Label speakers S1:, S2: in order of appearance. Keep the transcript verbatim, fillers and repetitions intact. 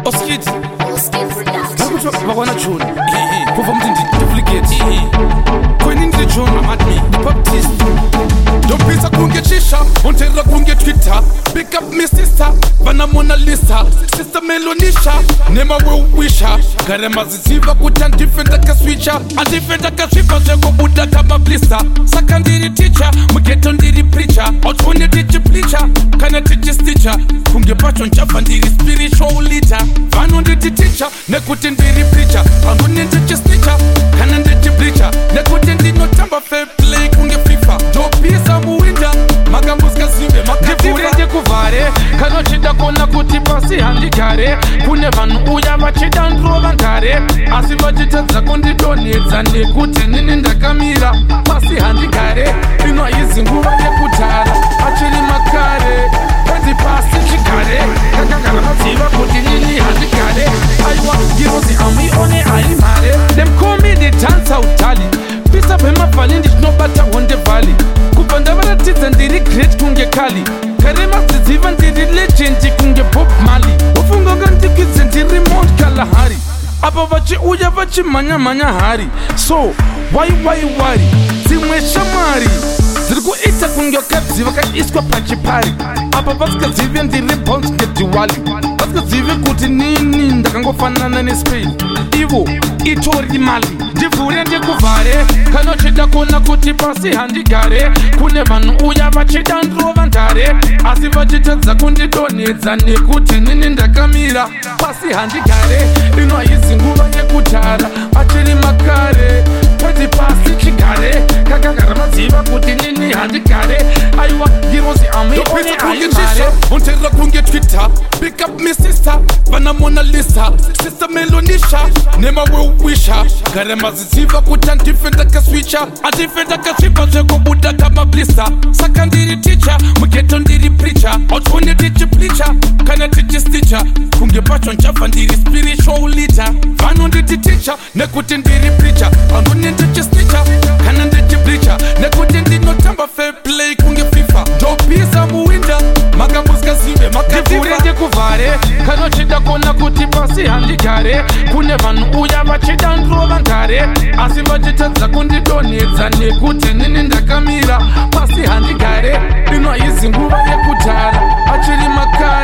S1: Oskid
S2: Oskid Production.
S1: Nakuthi bakwana June kuva umthindi duplicate kwenindi June amadmi Baptist don't pizza kungecisha untera kunge Twitter pick up me sister bana Mona Lisa sister Melonisha nema we wisha garema ziziva kuta defender ka switcher a defender ka switcher zeko buda kama blissa sakandiri teacher mugeto ndiri preacher otune teacher preacher kana teacher stitcher kunge pacho nchafa ndiri spiritual leader vano ndiri teacher nekuti ndiri preacher vangu ndiri teacher stitcher kana ndiri preacher nekuti ndino tamba fair play kunge FIFA do pisa muwinda magambuska zimbe makadivure ndikuvhare kanochida kona kuti pasi handigare kune vanhu uya vachida ndrova ngare asi vachitadza kundidonedza nekuti nini ndakamira pasi handigare ino haizi nguva yekudhara achiri makare pendi pasi chigare kakagara maziva kuti nini handigare aiwa girozi amuione ai mare them call me the dancer utali pisa pemavhali ndichinobata honde valley kubva ndavaratidza ndiri great kunge kali kare madzidziva ndiri legend kunge Bob Marley ufunga ngandikidze ndiri Mount Kalahari apa vachiuya vachimhanya-mhanya hari so why why why dzimwe shamwari dziri kuita kunge kadzi vakaiswa pachipari apa vasikadzive ndiri Bounce ngediwali vasikadzive kuti nini ndakangofanana neSpain ivo itori mali ndivhure ndikuvhare kanochida kona kuti pasi handigare kune vanhu uya vachida ndrova ndare asi vachitadza kundidonedza nekuti nini ndakamira pasi handigare ino haizi nguva yekudhara achiri makare pedi pasi chigare kakagara maziva kuti nini handigare aiwa girozi amuione ai mare untera kunge Twitter pick up me sister bana Mona Lisa sister Melonisha nema we wisha garema ziziva kuta defender ka switcher a defender ka switcher zeko buda kama blissa saka ndiri teacher mugeto ndiri preacher otune teacher preacher kana teacher stitcher kunge pacho nchafa ndiri spiritual leader vano ndiri teacher nekuti ndiri preacher vangu ndiri teacher stitcher kana ndiri preacher nekuti ndinotamba fair play kunge FIFA ndopisa muwinda magambuska zimbe makadivhure ndikuvhare kanochida kona kuti pasi handigare kune vanhu uya vachida ndrova ngare asi vachitadza kundidonedza nekuti nini ndakamira pasi handigare ino haizi nguva yekudhara achiri makare